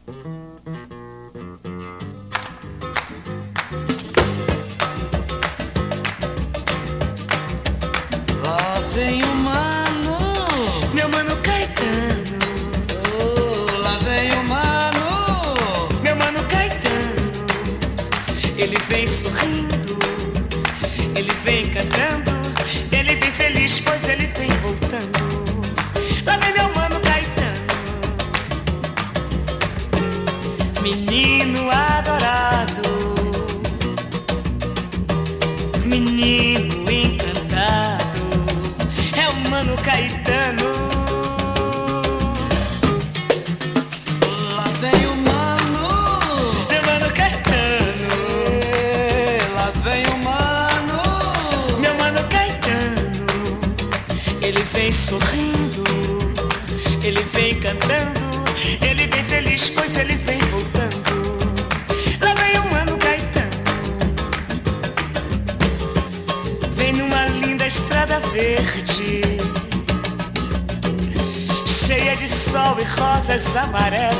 Lá vem o mano, meu mano Caetano. oh, lá vem o mano, Meu mano Caetano. Ele vem sorrindo, ele vem cantando, ele vem feliz, pois ele vem voltando. Lá vem meu mano Caetano, menino adorado, menino encantado, é o mano Caetano. lá vem o mano, Meu mano Caetano, lá vem o mano, meu mano Caetano. Ele vem sorrindo, ele vem cantando, ele vem feliz, pois ele vem voltando. Lá vem o mano Caetano, vem numa linda estrada verde, cheia de sol e rosas amarelas.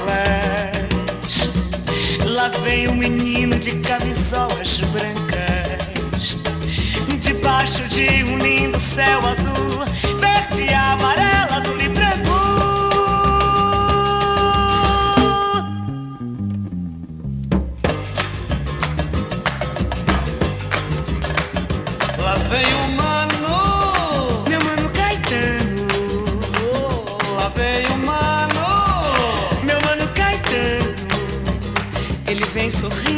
Lá vem um menino de camisolas brancas, debaixo de um lindo céu azul, verde, amarelo, azul e branco. lá vem o mano, Meu mano Caetano, oh, lá vem o mano, meu mano Caetano. Ele vem sorrindo,